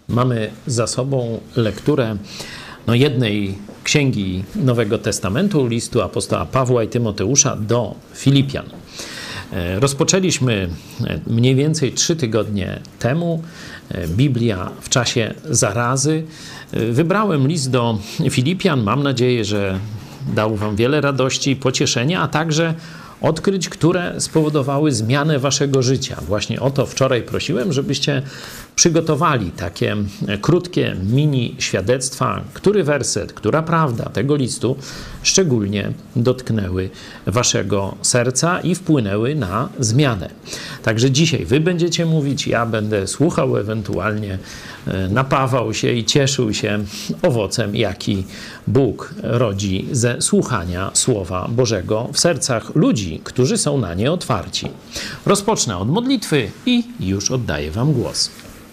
Mamy za sobą lekturę jednej księgi Nowego Testamentu, listu apostoła Pawła i Tymoteusza do Filipian. Rozpoczęliśmy mniej więcej 3 tygodnie temu. Biblia w czasie zarazy. Wybrałem list do Filipian. Mam nadzieję, że dał wam wiele radości i pocieszenia, a także odkryć, które spowodowały zmianę waszego życia. Właśnie o to wczoraj prosiłem, żebyście przygotowali takie krótkie mini świadectwa, który werset, która prawda tego listu szczególnie dotknęły waszego serca i wpłynęły na zmianę. Także dzisiaj wy będziecie mówić, ja będę słuchał, ewentualnie napawał się i cieszył się owocem, jaki Bóg rodzi ze słuchania Słowa Bożego w sercach ludzi, którzy są na nie otwarci. Rozpocznę od modlitwy i już oddaję wam głos.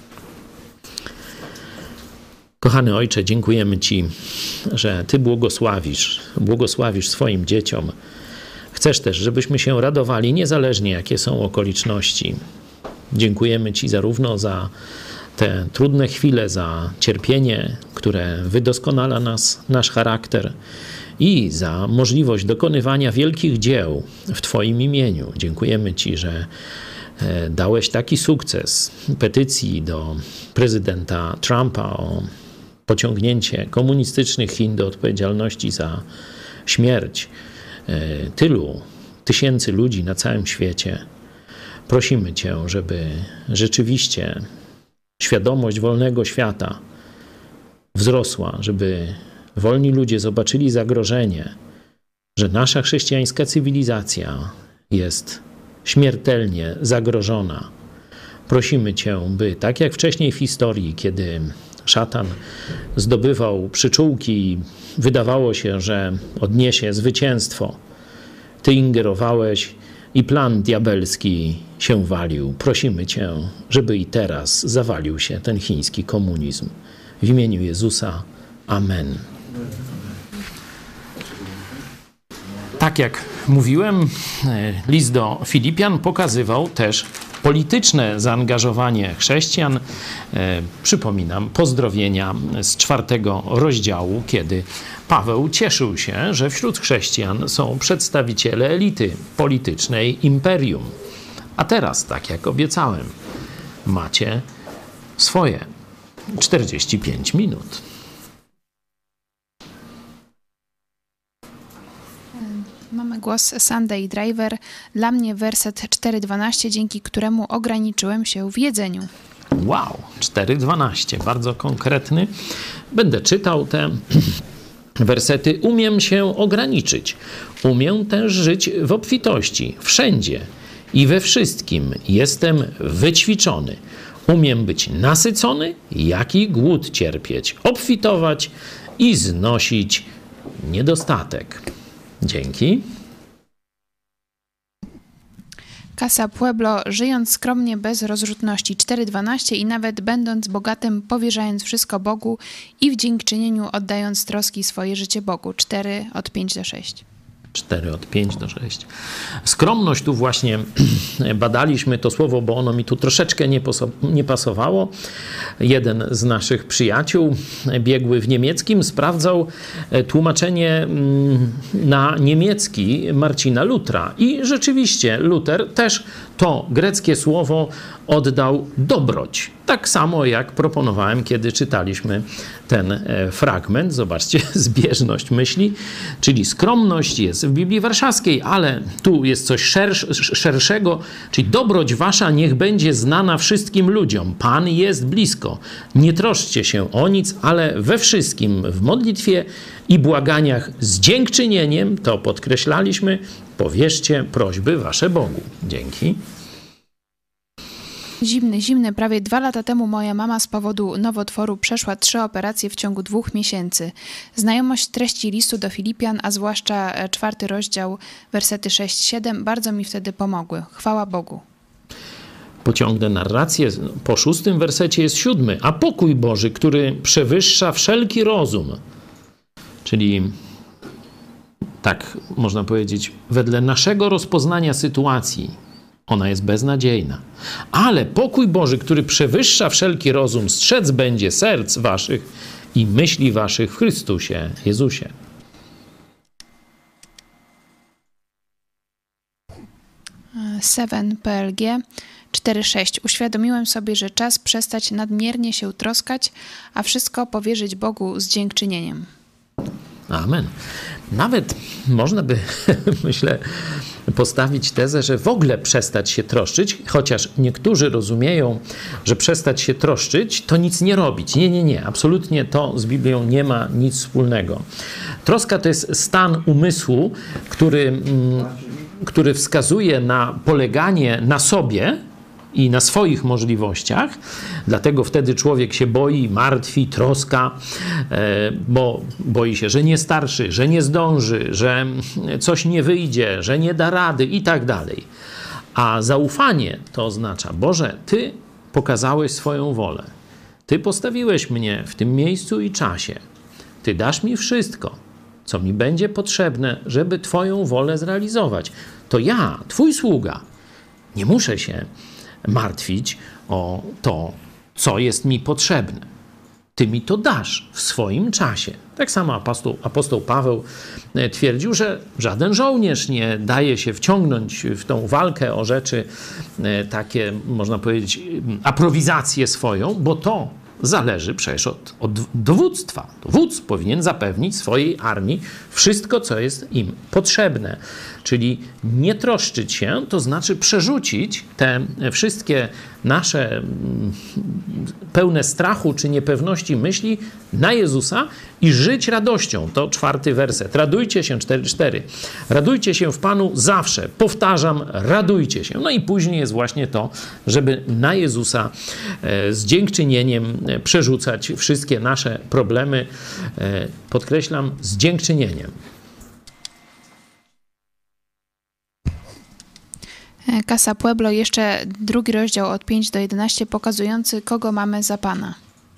Kochany Ojcze, dziękujemy Ci, że Ty błogosławisz swoim dzieciom. Chcesz też, żebyśmy się radowali, niezależnie jakie są okoliczności. Dziękujemy Ci zarówno za te trudne chwile, za cierpienie, które wydoskonala nasz charakter i za możliwość dokonywania wielkich dzieł w Twoim imieniu. Dziękujemy Ci, że dałeś taki sukces petycji do prezydenta Trumpa o pociągnięcie komunistycznych Chin do odpowiedzialności za śmierć tylu tysięcy ludzi na całym świecie. Prosimy Cię, żeby rzeczywiście świadomość wolnego świata wzrosła, żeby wolni ludzie zobaczyli zagrożenie, że nasza chrześcijańska cywilizacja jest śmiertelnie zagrożona. Prosimy Cię, by tak jak wcześniej w historii, kiedy szatan zdobywał przyczółki i wydawało się, że odniesie zwycięstwo, Ty ingerowałeś i plan diabelski się walił. Prosimy Cię, żeby i teraz zawalił się ten chiński komunizm. W imieniu Jezusa. Amen. Tak jak mówiłem, list do Filipian pokazywał też polityczne zaangażowanie chrześcijan. Przypominam pozdrowienia z 4 rozdziału, kiedy Paweł cieszył się, że wśród chrześcijan są przedstawiciele elity politycznej imperium. A teraz, tak jak obiecałem, macie swoje 45 minut. Mamy głos Sunday Driver. Dla mnie werset 4:12, dzięki któremu ograniczyłem się w jedzeniu. Wow, 4:12, bardzo konkretny. Będę czytał te wersety. Umiem się ograniczyć. Umiem też żyć w obfitości. Wszędzie i we wszystkim jestem wyćwiczony. Umiem być nasycony, jak i głód cierpieć, obfitować i znosić niedostatek. Dzięki. Casa Pueblo, żyjąc skromnie bez rozrzutności. 4:12 i nawet będąc bogatym, powierzając wszystko Bogu i w dziękczynieniu oddając troski swoje życie Bogu. 4:5-6. 4:5-6. Skromność, tu właśnie badaliśmy to słowo, bo ono mi tu troszeczkę nie pasowało. Jeden z naszych przyjaciół biegły w niemieckim sprawdzał tłumaczenie na niemiecki Marcina Lutra. I rzeczywiście Luter też to greckie słowo oddał dobroć. Tak samo jak proponowałem, kiedy czytaliśmy ten fragment. Zobaczcie, zbieżność myśli, czyli skromność jest w Biblii Warszawskiej, ale tu jest coś szerszego, czyli dobroć wasza niech będzie znana wszystkim ludziom. Pan jest blisko. Nie troszczcie się o nic, ale we wszystkim w modlitwie i błaganiach z dziękczynieniem, to podkreślaliśmy, powierzcie prośby wasze Bogu. Dzięki. Zimny. Prawie 2 lata temu moja mama z powodu nowotworu przeszła 3 operacje w ciągu 2 miesięcy. Znajomość treści listu do Filipian, a zwłaszcza 4 rozdział, wersety 6-7, bardzo mi wtedy pomogły. Chwała Bogu. Pociągnę narrację. Po 6 wersecie jest 7. A pokój Boży, który przewyższa wszelki rozum. Czyli tak można powiedzieć, wedle naszego rozpoznania sytuacji, Ona jest beznadziejna. Ale pokój Boży, który przewyższa wszelki rozum, strzec będzie serc waszych i myśli waszych w Chrystusie Jezusie. Seven PLG 4.6. Uświadomiłem sobie, że czas przestać nadmiernie się troskać, a wszystko powierzyć Bogu z dziękczynieniem. Amen. Nawet można by, myślę, postawić tezę, że w ogóle przestać się troszczyć, chociaż niektórzy rozumieją, że przestać się troszczyć to nic nie robić. Nie. Absolutnie to z Biblią nie ma nic wspólnego. Troska to jest stan umysłu, który wskazuje na poleganie na sobie i na swoich możliwościach. Dlatego wtedy człowiek się boi, martwi, troska, bo boi się, że nie starszy, że nie zdąży, że coś nie wyjdzie, że nie da rady i tak dalej. A zaufanie to oznacza: Boże, Ty pokazałeś swoją wolę. Ty postawiłeś mnie w tym miejscu i czasie. Ty dasz mi wszystko, co mi będzie potrzebne, żeby Twoją wolę zrealizować. To ja, Twój sługa, nie muszę się martwić o to, co jest mi potrzebne. Ty mi to dasz w swoim czasie. Tak samo apostoł Paweł twierdził, że żaden żołnierz nie daje się wciągnąć w tą walkę o rzeczy takie, można powiedzieć, aprowizację swoją, bo to zależy przecież od dowództwa. Dowódz powinien zapewnić swojej armii wszystko, co jest im potrzebne. Czyli nie troszczyć się, to znaczy przerzucić te wszystkie nasze pełne strachu czy niepewności myśli na Jezusa i żyć radością. To 4 werset. Radujcie się, 4:4. Radujcie się w Panu zawsze. Powtarzam, radujcie się. No i później jest właśnie to, żeby na Jezusa z dziękczynieniem przerzucać wszystkie nasze problemy. Podkreślam, z dziękczynieniem. Casa Pueblo, jeszcze 2 rozdział od 5 do 11, pokazujący, kogo mamy za Pana.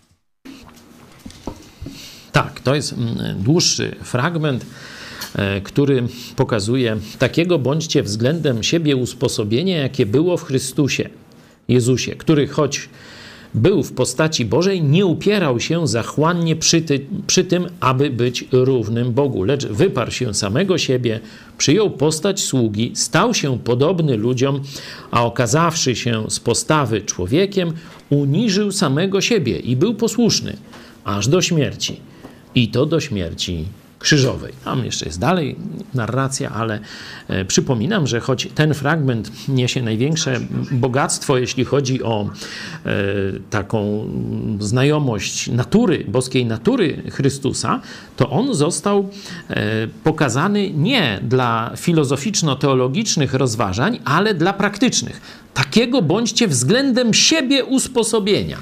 Tak, to jest dłuższy fragment, który pokazuje: takiego bądźcie względem siebie usposobienie, jakie było w Chrystusie Jezusie, który choć był w postaci Bożej, nie upierał się zachłannie przy tym, aby być równym Bogu, lecz wyparł się samego siebie, przyjął postać sługi, stał się podobny ludziom, a okazawszy się z postawy człowiekiem, uniżył samego siebie i był posłuszny aż do śmierci. I to do śmierci krzyżowej. Tam jeszcze jest dalej narracja, ale przypominam, że choć ten fragment niesie największe bogactwo, jeśli chodzi o taką znajomość natury, boskiej natury Chrystusa, to on został pokazany nie dla filozoficzno-teologicznych rozważań, ale dla praktycznych. Takiego bądźcie względem siebie usposobienia.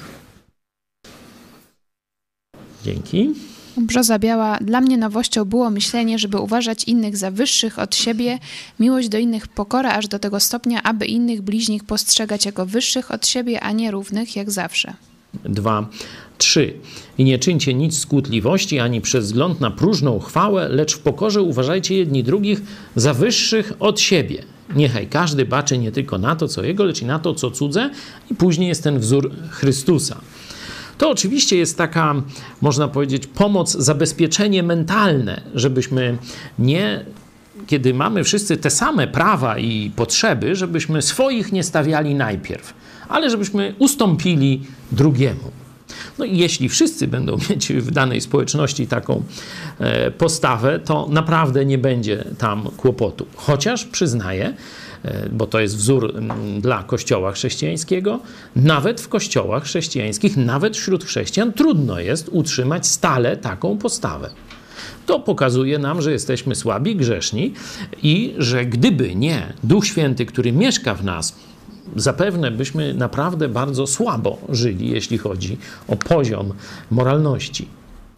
Dzięki. Brzoza Biała. Dla mnie nowością było myślenie, żeby uważać innych za wyższych od siebie, miłość do innych, pokora aż do tego stopnia, aby innych bliźnich postrzegać jako wyższych od siebie, a nie równych, jak zawsze. 2:3. I nie czyńcie nic z kłótliwości, ani przez wzgląd na próżną chwałę, lecz w pokorze uważajcie jedni drugich za wyższych od siebie. Niechaj każdy baczy nie tylko na to, co jego, lecz i na to, co cudze. I później jest ten wzór Chrystusa. To oczywiście jest taka, można powiedzieć, pomoc, zabezpieczenie mentalne, żebyśmy nie, kiedy mamy wszyscy te same prawa i potrzeby, żebyśmy swoich nie stawiali najpierw, ale żebyśmy ustąpili drugiemu. No i jeśli wszyscy będą mieć w danej społeczności taką postawę, to naprawdę nie będzie tam kłopotu. Chociaż przyznaję, bo to jest wzór dla Kościoła chrześcijańskiego, nawet w kościołach chrześcijańskich, nawet wśród chrześcijan trudno jest utrzymać stale taką postawę. To pokazuje nam, że jesteśmy słabi, grzeszni i że gdyby nie Duch Święty, który mieszka w nas, zapewne byśmy naprawdę bardzo słabo żyli, jeśli chodzi o poziom moralności.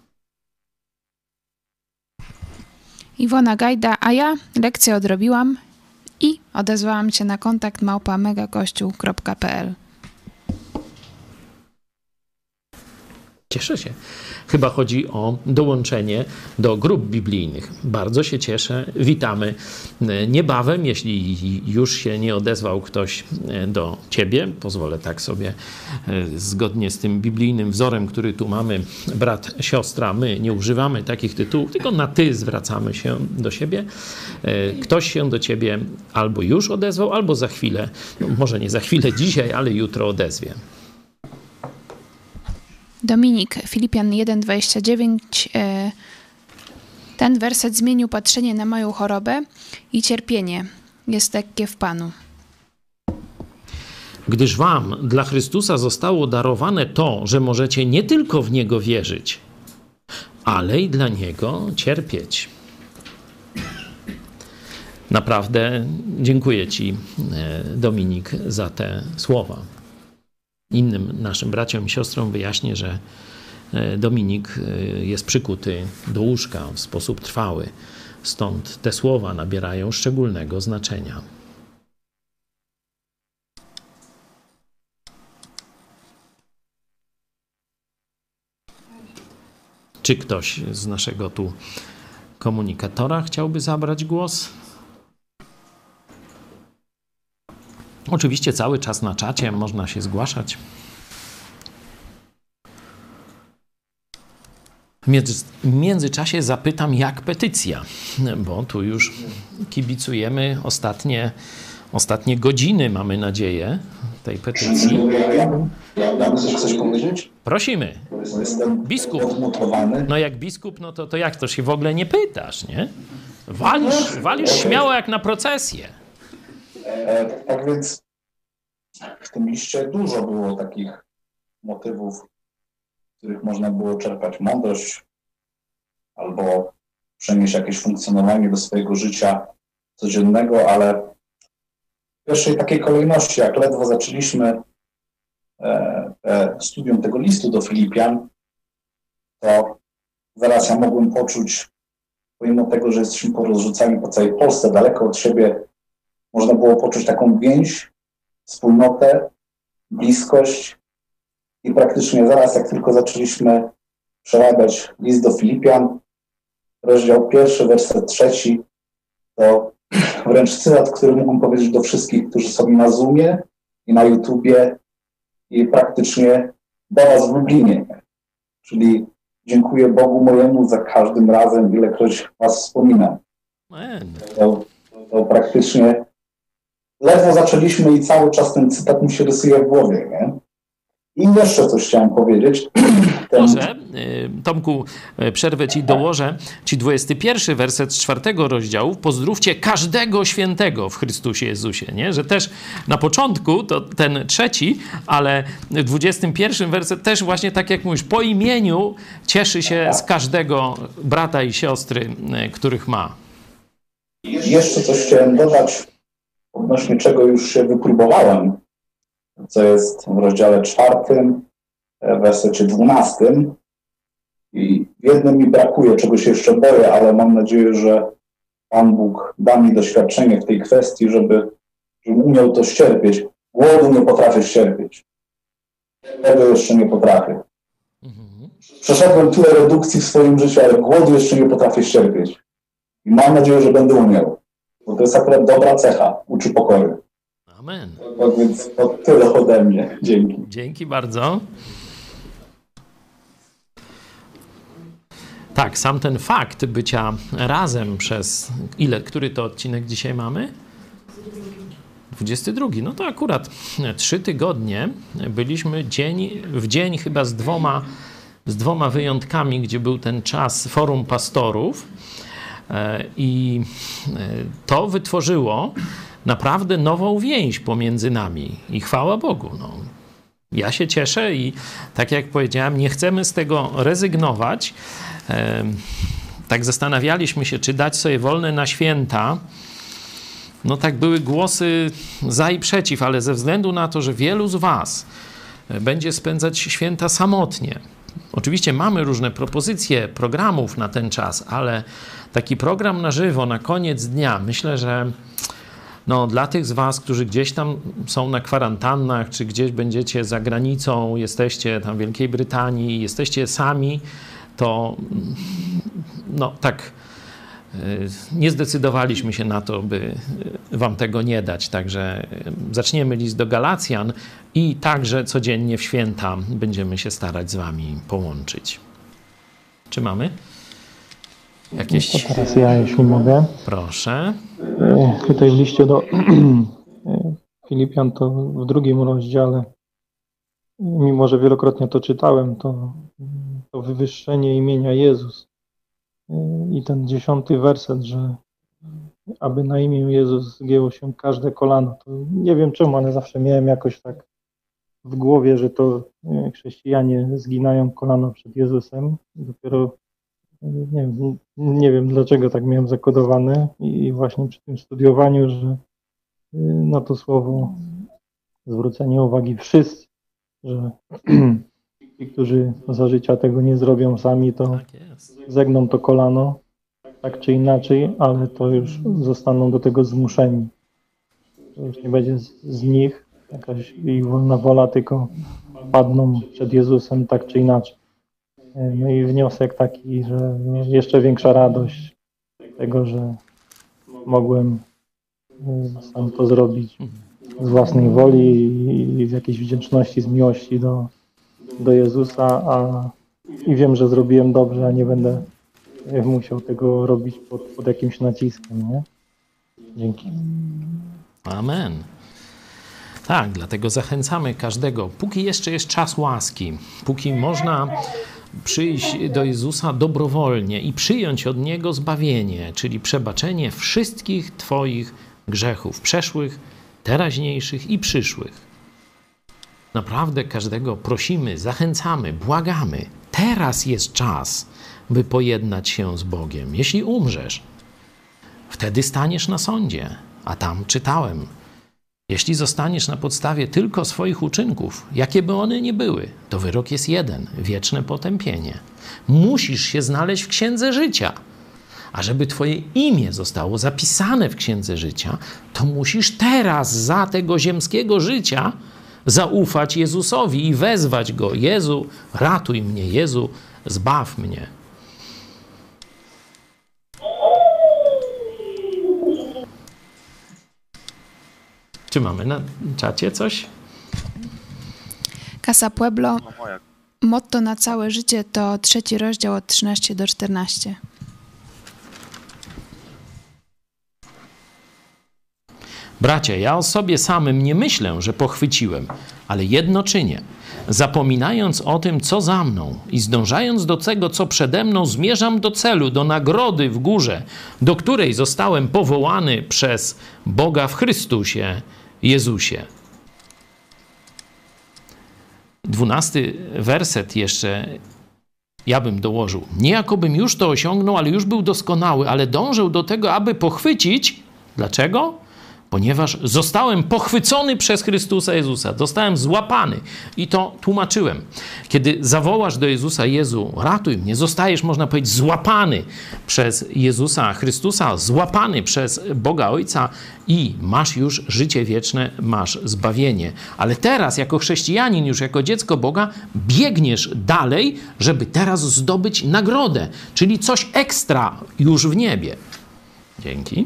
Iwona Gajda, a ja lekcję odrobiłam i odezwałam się na kontakt @megakościół.pl. Cieszę się. Chyba chodzi o dołączenie do grup biblijnych. Bardzo się cieszę. Witamy niebawem, jeśli już się nie odezwał ktoś do ciebie. Pozwolę tak sobie zgodnie z tym biblijnym wzorem, który tu mamy, brat, siostra, my nie używamy takich tytułów, tylko na ty zwracamy się do siebie. Ktoś się do ciebie albo już odezwał, albo za chwilę, no może nie za chwilę dzisiaj, ale jutro odezwie. Dominik, Filipian 1,29. Ten werset zmienił patrzenie na moją chorobę i cierpienie jest lekkie w Panu. Gdyż wam dla Chrystusa zostało darowane to, że możecie nie tylko w Niego wierzyć, ale i dla Niego cierpieć. Naprawdę dziękuję ci, Dominik, za te słowa. Innym naszym braciom i siostrom wyjaśnię, że Dominik jest przykuty do łóżka w sposób trwały. Stąd te słowa nabierają szczególnego znaczenia. Czy ktoś z naszego tu komunikatora chciałby zabrać głos? Oczywiście cały czas na czacie można się zgłaszać. W międzyczasie zapytam, jak petycja, bo tu już kibicujemy ostatnie godziny, mamy nadzieję, tej petycji. Ja chcesz coś powiedzieć? Prosimy. Biskup. No jak biskup, no to jak to się w ogóle nie pytasz, nie? Walisz śmiało jak na procesję. Tak więc w tym liście dużo było takich motywów, z których można było czerpać mądrość albo przenieść jakieś funkcjonowanie do swojego życia codziennego, ale w pierwszej takiej kolejności, jak ledwo zaczęliśmy studium tego listu do Filipian, to zaraz ja mogłem poczuć, pomimo tego, że jesteśmy porozrzucani po całej Polsce, daleko od siebie, można było poczuć taką więź, wspólnotę, bliskość i praktycznie zaraz, jak tylko zaczęliśmy przerabiać list do Filipian, rozdział 1, werset 3, to wręcz cytat, który mógłbym powiedzieć do wszystkich, którzy są na Zoomie i na YouTubie i praktycznie do was w Lublinie. Czyli dziękuję Bogu mojemu za każdym razem, ilekroć was wspominam. To praktycznie ledwo zaczęliśmy i cały czas ten cytat mi się rysuje w głowie, nie? I jeszcze coś chciałem powiedzieć. Może, Tomku, przerwę ci, dołożę ci 21 werset z 4 rozdziału. Pozdrówcie każdego świętego w Chrystusie Jezusie, nie? Że też na początku to ten 3, ale w 21 werset też właśnie tak jak mówisz, po imieniu cieszy się z każdego brata i siostry, których ma. Jeszcze coś chciałem dodać, odnośnie czego już się wypróbowałem, co jest w rozdziale 4, w wersecie 12. I w jednym mi brakuje, czego się jeszcze boję, ale mam nadzieję, że Pan Bóg da mi doświadczenie w tej kwestii, żebym umiał to ścierpieć. Głodu nie potrafię ścierpieć. Tego jeszcze nie potrafię. Przeszedłem tyle redukcji w swoim życiu, ale głodu jeszcze nie potrafię ścierpieć. I mam nadzieję, że będę umiał. Bo to jest akurat dobra cecha, uczy pokory. Amen. Więc to tyle ode mnie. Dzięki. Dzięki bardzo. Tak, sam ten fakt bycia razem przez który to odcinek dzisiaj mamy? 22. No to akurat 3 tygodnie byliśmy dzień w dzień chyba z dwoma wyjątkami, gdzie był ten czas Forum Pastorów i to wytworzyło naprawdę nową więź pomiędzy nami i chwała Bogu. No. Ja się cieszę i tak jak powiedziałem, nie chcemy z tego rezygnować. Tak zastanawialiśmy się, czy dać sobie wolne na święta. No tak były głosy za i przeciw, ale ze względu na to, że wielu z was będzie spędzać święta samotnie. Oczywiście mamy różne propozycje programów na ten czas, ale taki program na żywo, na koniec dnia, myślę, że No, dla tych z was, którzy gdzieś tam są na kwarantannach, czy gdzieś będziecie za granicą, jesteście tam w Wielkiej Brytanii, jesteście sami, to no tak nie zdecydowaliśmy się na to, by wam tego nie dać. Także zaczniemy list do Galacjan i także codziennie w święta będziemy się starać z wami połączyć. Czy mamy jakieś... To teraz ja, jeśli mogę. Proszę. Tutaj w liście do Filipian, to w 2 rozdziale, mimo że wielokrotnie to czytałem, to wywyższenie imienia Jezus i ten 10 werset, że aby na imię Jezus zgięło się każde kolano. To nie wiem czemu, ale zawsze miałem jakoś tak w głowie, że to chrześcijanie zginają kolano przed Jezusem. Dopiero nie wiem dlaczego tak miałem zakodowane i właśnie przy tym studiowaniu, że na to słowo zwrócenie uwagi wszyscy, że ci, którzy za życia tego nie zrobią sami, to zegną to kolano, tak czy inaczej, ale to już zostaną do tego zmuszeni. To już nie będzie z nich jakaś ich wolna wola, tylko padną przed Jezusem tak czy inaczej. No i wniosek taki, że jeszcze większa radość tego, że mogłem sam to zrobić z własnej woli i z jakiejś wdzięczności, z miłości do Jezusa, i wiem, że zrobiłem dobrze, a nie będę musiał tego robić pod jakimś naciskiem, nie? Dzięki. Amen. Tak, dlatego zachęcamy każdego, póki jeszcze jest czas łaski, póki można przyjść do Jezusa dobrowolnie i przyjąć od Niego zbawienie, czyli przebaczenie wszystkich Twoich grzechów, przeszłych, teraźniejszych i przyszłych. Naprawdę każdego prosimy, zachęcamy, błagamy. Teraz jest czas, by pojednać się z Bogiem. Jeśli umrzesz, wtedy staniesz na sądzie. A tam czytałem, jeśli zostaniesz na podstawie tylko swoich uczynków, jakie by one nie były, to wyrok jest jeden, wieczne potępienie. Musisz się znaleźć w Księdze Życia. A żeby twoje imię zostało zapisane w Księdze Życia, to musisz teraz za tego ziemskiego życia zaufać Jezusowi i wezwać Go. Jezu, ratuj mnie, Jezu, zbaw mnie. Czy mamy na czacie coś? Casa Pueblo. Motto na całe życie to 3 rozdział od 13 do 14. Bracia, ja o sobie samym nie myślę, że pochwyciłem, ale jedno czynię. Zapominając o tym, co za mną i zdążając do tego, co przede mną, zmierzam do celu, do nagrody w górze, do której zostałem powołany przez Boga w Chrystusie Jezusie. 12 werset jeszcze ja bym dołożył. Nie jakobym już to osiągnął, ale już był doskonały, ale dążę do tego, aby pochwycić. Dlaczego? Ponieważ zostałem pochwycony przez Chrystusa Jezusa. Zostałem złapany. I to tłumaczyłem. Kiedy zawołasz do Jezusa, Jezu, ratuj mnie, zostajesz, można powiedzieć, złapany przez Jezusa Chrystusa, złapany przez Boga Ojca i masz już życie wieczne, masz zbawienie. Ale teraz, jako chrześcijanin, już jako dziecko Boga, biegniesz dalej, żeby teraz zdobyć nagrodę, czyli coś ekstra już w niebie. Dzięki.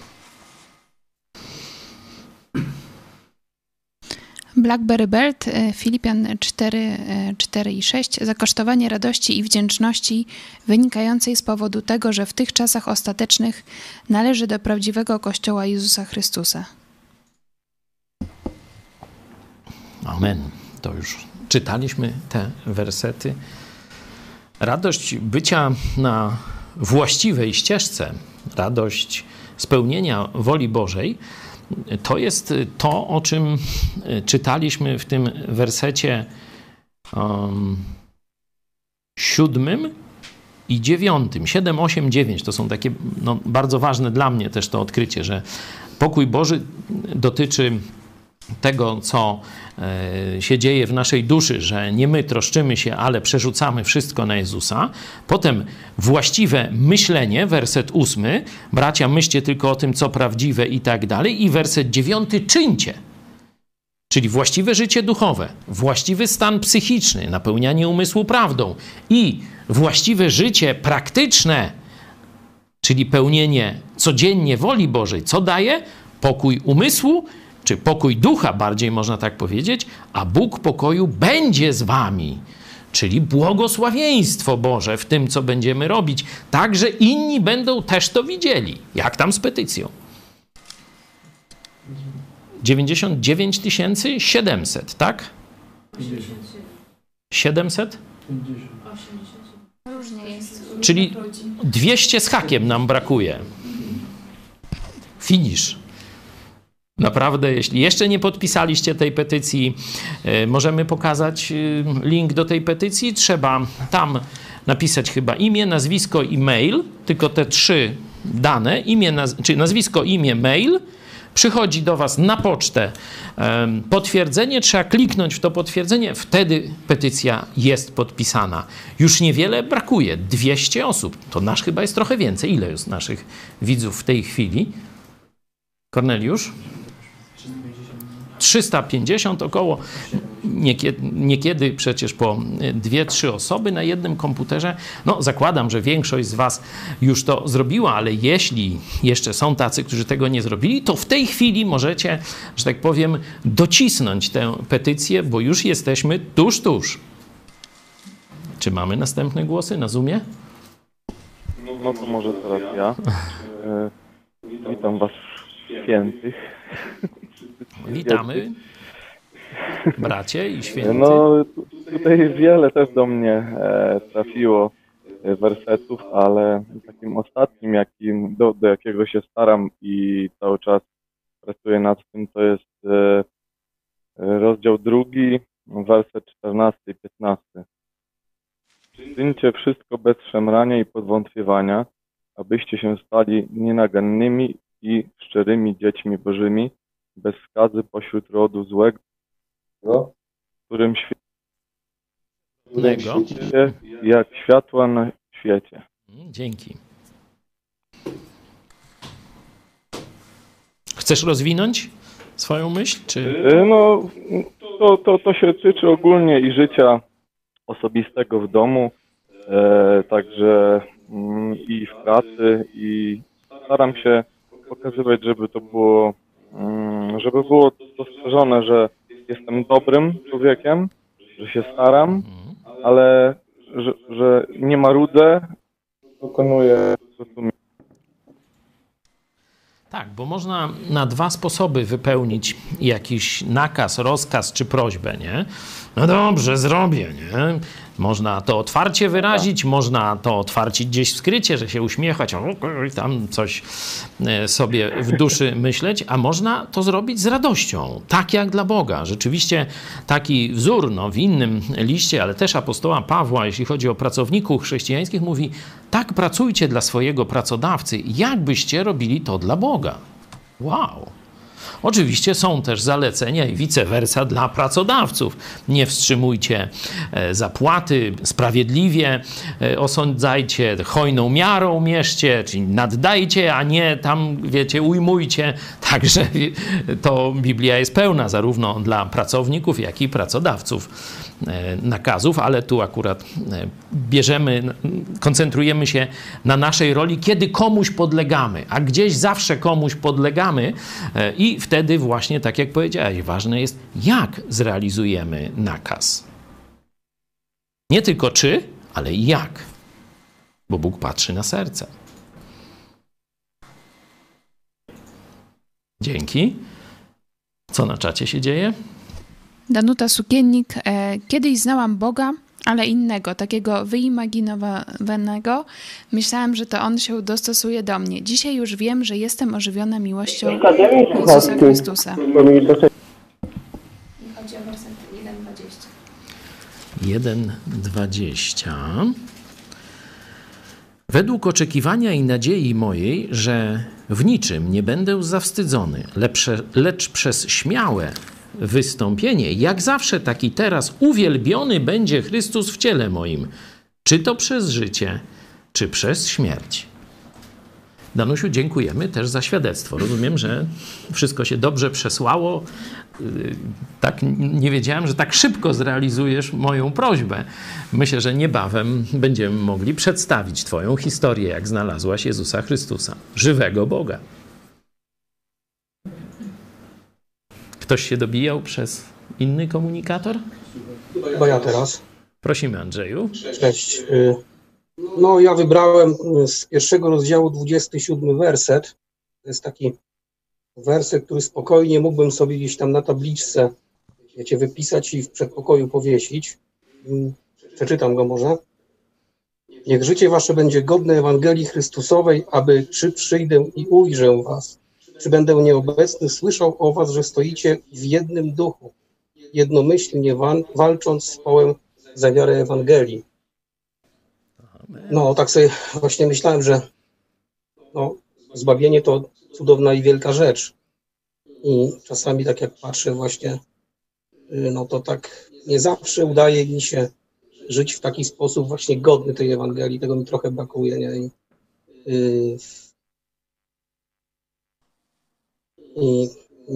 Blackberry Belt, Filipian 4, 4 i 6. Zakosztowanie radości i wdzięczności wynikającej z powodu tego, że w tych czasach ostatecznych należy do prawdziwego Kościoła Jezusa Chrystusa. Amen. To już czytaliśmy te wersety. Radość bycia na właściwej ścieżce, radość spełnienia woli Bożej, to jest to, o czym czytaliśmy w tym wersecie 7 i 9. 7, 8, 9 to są takie bardzo ważne dla mnie też to odkrycie, że pokój Boży dotyczy tego, co się dzieje w naszej duszy, że nie my troszczymy się, ale przerzucamy wszystko na Jezusa. Potem właściwe myślenie, werset 8, bracia, myślcie tylko o tym, co prawdziwe i tak dalej. I werset 9, czyńcie. Czyli właściwe życie duchowe, właściwy stan psychiczny, napełnianie umysłu prawdą i właściwe życie praktyczne, czyli pełnienie codziennie woli Bożej. Co daje? Pokój umysłu, czy pokój ducha, bardziej można tak powiedzieć, a Bóg pokoju będzie z wami. Czyli błogosławieństwo Boże w tym, co będziemy robić, tak, że inni będą też to widzieli. Jak tam z petycją? 99 700, tak? 700? Różnie jest. Czyli 200 z hakiem nam brakuje. Finisz. Naprawdę, jeśli jeszcze nie podpisaliście tej petycji, możemy pokazać link do tej petycji. Trzeba tam napisać chyba imię, nazwisko i mail, tylko te 3 dane, czyli nazwisko, imię, mail. Przychodzi do was na pocztę potwierdzenie, trzeba kliknąć w to potwierdzenie, wtedy petycja jest podpisana. Już niewiele brakuje, 200 osób. To nasz chyba jest trochę więcej. Ile jest naszych widzów w tej chwili? Korneliusz? 350 około, niekiedy przecież po 2-3 osoby na jednym komputerze. No zakładam, że większość z was już to zrobiła, ale jeśli jeszcze są tacy, którzy tego nie zrobili, to w tej chwili możecie, że tak powiem, docisnąć tę petycję, bo już jesteśmy tuż. Czy mamy następne głosy na Zoomie? No to może teraz ja. Witam was świętych. Witamy, bracie i święty. No tutaj wiele też do mnie trafiło wersetów, ale takim ostatnim, do jakiego się staram i cały czas pracuję nad tym, to jest rozdział 2, werset 14 i 15. Czyńcie wszystko bez szemrania i podwątpiewania, abyście się stali nienagannymi i szczerymi dziećmi Bożymi, bez skazy pośród rodu złego, którym świecicie jak światła na świecie. Dzięki. Chcesz rozwinąć swoją myśl? Czy... No, to się tyczy ogólnie i życia osobistego w domu, także i w pracy, i staram się pokazywać, żeby było dostrzeżone, że jestem dobrym człowiekiem, że się staram, ale że nie marudzę, wykonuję po prostu. Tak, bo można na 2 sposoby wypełnić jakiś nakaz, rozkaz czy prośbę, nie? No dobrze, zrobię, nie? Można to otwarcie wyrazić, można to otwarcie gdzieś w skrycie, że się uśmiechać, tam coś sobie w duszy myśleć, a można to zrobić z radością, tak jak dla Boga. Rzeczywiście taki wzór, w innym liście, ale też apostoła Pawła, jeśli chodzi o pracowników chrześcijańskich, mówi: tak pracujcie dla swojego pracodawcy, jakbyście robili to dla Boga. Wow! Oczywiście są też zalecenia i vice versa dla pracodawców. Nie wstrzymujcie zapłaty, sprawiedliwie osądzajcie, hojną miarą mierzcie, czyli naddajcie, a nie tam, wiecie, ujmujcie. Także to Biblia jest pełna zarówno dla pracowników, jak i pracodawców nakazów, ale tu akurat koncentrujemy się na naszej roli, kiedy komuś podlegamy, a gdzieś zawsze komuś podlegamy i wtedy właśnie, tak jak powiedziałeś, ważne jest, jak zrealizujemy nakaz. Nie tylko czy, ale i jak, bo Bóg patrzy na serce. Dzięki. Co na czacie się dzieje? Danuta Sukiennik. Kiedyś znałam Boga, ale innego, takiego wyimaginowanego. Myślałam, że to On się dostosuje do mnie. Dzisiaj już wiem, że jestem ożywiona miłością Jezusa Chrystusa. Chodzi o werset 1:20. 1:20. Według oczekiwania i nadziei mojej, że w niczym nie będę zawstydzony, lecz przez śmiałe wystąpienie. Jak zawsze, tak i teraz uwielbiony będzie Chrystus w ciele moim, czy to przez życie, czy przez śmierć. Danusiu, dziękujemy też za świadectwo. Rozumiem, że wszystko się dobrze przesłało. Tak, nie wiedziałem, że tak szybko zrealizujesz moją prośbę. Myślę, że niebawem będziemy mogli przedstawić twoją historię, jak znalazłaś Jezusa Chrystusa, żywego Boga. Ktoś się dobijał przez inny komunikator? Chyba ja teraz. Prosimy, Andrzeju. Cześć. No, ja wybrałem z pierwszego rozdziału 27 werset. To jest taki werset, który spokojnie mógłbym sobie gdzieś tam na tabliczce, wiecie, wypisać i w przedpokoju powiesić. Przeczytam go może. Niech życie wasze będzie godne Ewangelii Chrystusowej, aby czy przyjdę i ujrzę was, czy będę nieobecny, słyszał o was, że stoicie w jednym duchu, jednomyślnie walcząc z połem za wiarę Ewangelii. No, tak sobie właśnie myślałem, że no, zbawienie to cudowna i wielka rzecz. I czasami tak jak patrzę właśnie, no to tak nie zawsze udaje mi się żyć w taki sposób właśnie godny tej Ewangelii. Tego mi trochę brakuje, nie? I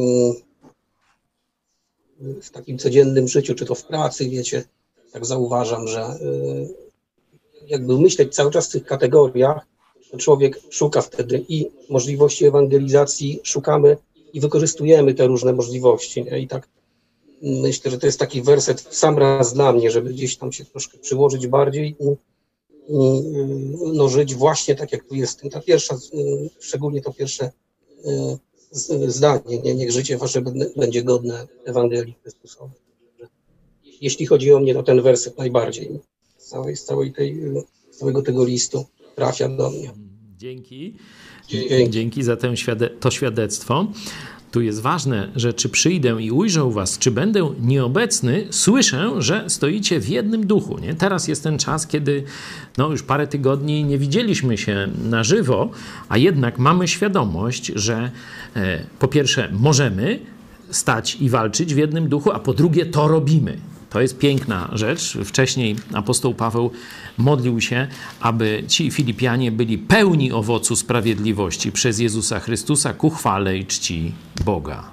w takim codziennym życiu, czy to w pracy, wiecie, tak zauważam, że jakby myśleć cały czas w tych kategoriach, to człowiek szuka wtedy i możliwości ewangelizacji, szukamy i wykorzystujemy te różne możliwości. Nie? I tak myślę, że to jest taki werset w sam raz dla mnie, żeby gdzieś tam się troszkę przyłożyć bardziej i no, żyć właśnie tak, jak tu jest. Ta pierwsza, szczególnie to pierwsze zdanie, nie? Niech życie wasze będzie godne Ewangelii Chrystusowej. Jeśli chodzi o mnie, to ten werset najbardziej z całego tego listu trafia do mnie. Dzięki. Dzięki za to świadectwo. Tu jest ważne, że czy przyjdę i ujrzę was, czy będę nieobecny, słyszę, że stoicie w jednym duchu. Nie? Teraz jest ten czas, kiedy no, już parę tygodni nie widzieliśmy się na żywo, a jednak mamy świadomość, że po pierwsze możemy stać i walczyć w jednym duchu, a po drugie to robimy. To jest piękna rzecz. Wcześniej apostoł Paweł modlił się, aby ci Filipianie byli pełni owocu sprawiedliwości przez Jezusa Chrystusa ku chwale i czci Boga.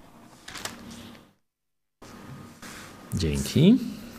Dzięki.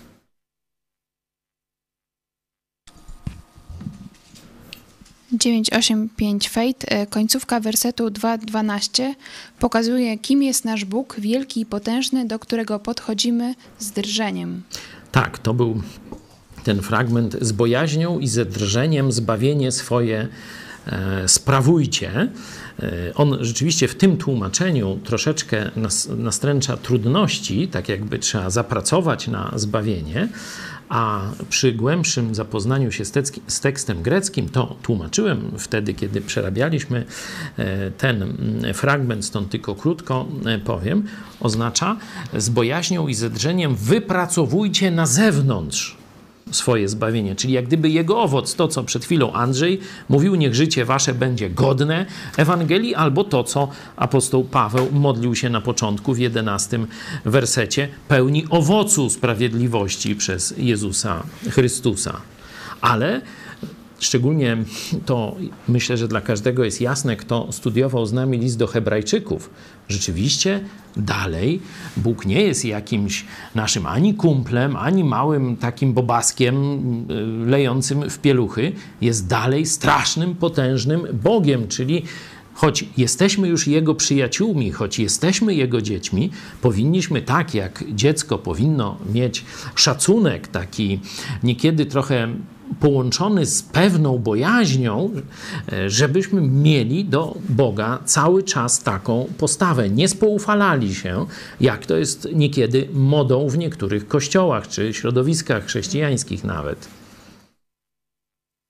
Dziewięć, 8, 5 Fejt, końcówka wersetu 2:12 pokazuje, kim jest nasz Bóg, wielki i potężny, do którego podchodzimy z drżeniem. Tak, to był ten fragment: z bojaźnią i ze drżeniem zbawienie swoje sprawujcie. On rzeczywiście w tym tłumaczeniu troszeczkę nastręcza trudności, tak jakby trzeba zapracować na zbawienie, a przy głębszym zapoznaniu się z tekstem greckim, to tłumaczyłem wtedy, kiedy przerabialiśmy ten fragment, stąd tylko krótko powiem, oznacza: z bojaźnią i ze drżeniem wypracowujcie na zewnątrz swoje zbawienie. Czyli jak gdyby jego owoc, to co przed chwilą Andrzej mówił, niech życie wasze będzie godne Ewangelii, albo to co apostoł Paweł modlił się na początku w 11 wersecie, pełni owocu sprawiedliwości przez Jezusa Chrystusa. Ale szczególnie to myślę, że dla każdego jest jasne, kto studiował z nami list do Hebrajczyków. Rzeczywiście dalej Bóg nie jest jakimś naszym ani kumplem, ani małym takim bobaskiem lejącym w pieluchy. Jest dalej strasznym, potężnym Bogiem, czyli choć jesteśmy już Jego przyjaciółmi, choć jesteśmy Jego dziećmi, powinniśmy tak jak dziecko powinno mieć szacunek taki niekiedy trochę połączony z pewną bojaźnią, żebyśmy mieli do Boga cały czas taką postawę. Nie spoufalali się, jak to jest niekiedy modą w niektórych kościołach czy środowiskach chrześcijańskich nawet.